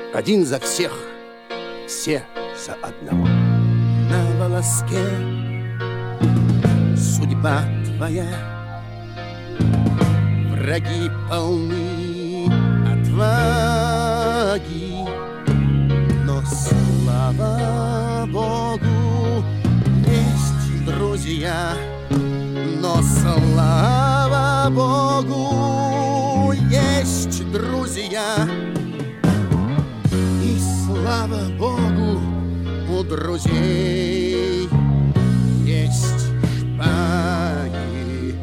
Один за всех, все за одного. На волоске судьба твоя, враги полны отваги, но слава Богу, есть друзья. Но слава Богу, есть друзья. И слава Богу, у друзей есть шпаги.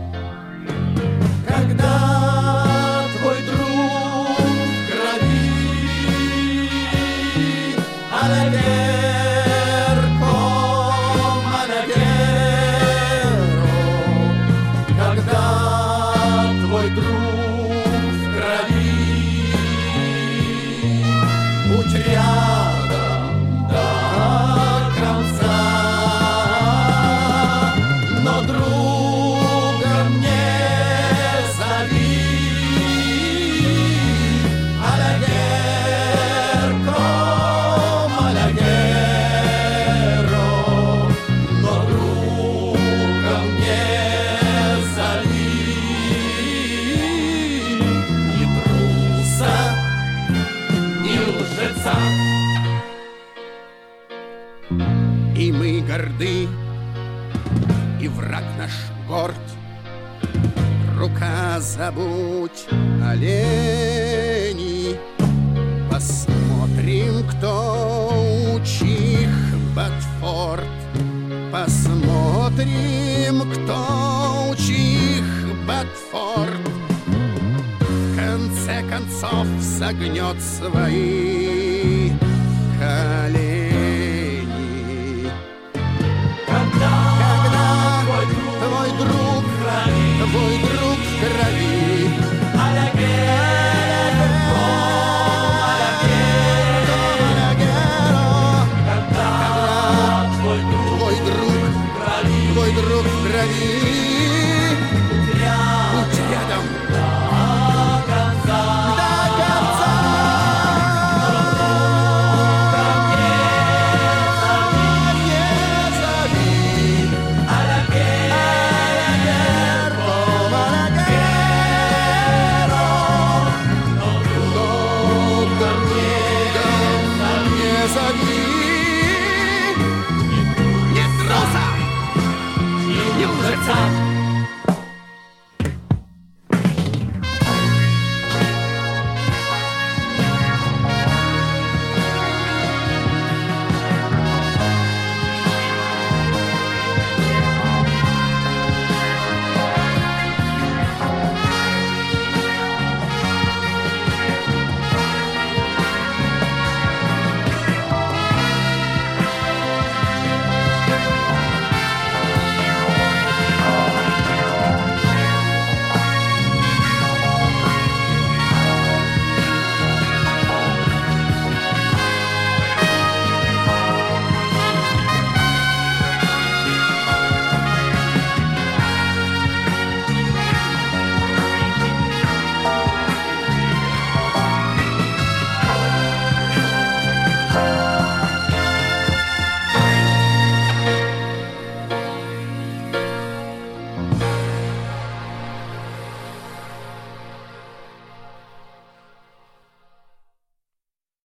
Когда твой друг в крови, анаверко, анаверо, когда твой друг в крови, будь рядом до конца, но другом не зови. Анаверко, анаверо, но другом не зови. Ни труса, ни лжеца. И мы горды, и враг наш горд. Рука забудь олени. Посмотрим, кто учих Батфорд. Посмотрим, кто учих Батфорд. В конце концов согнет свои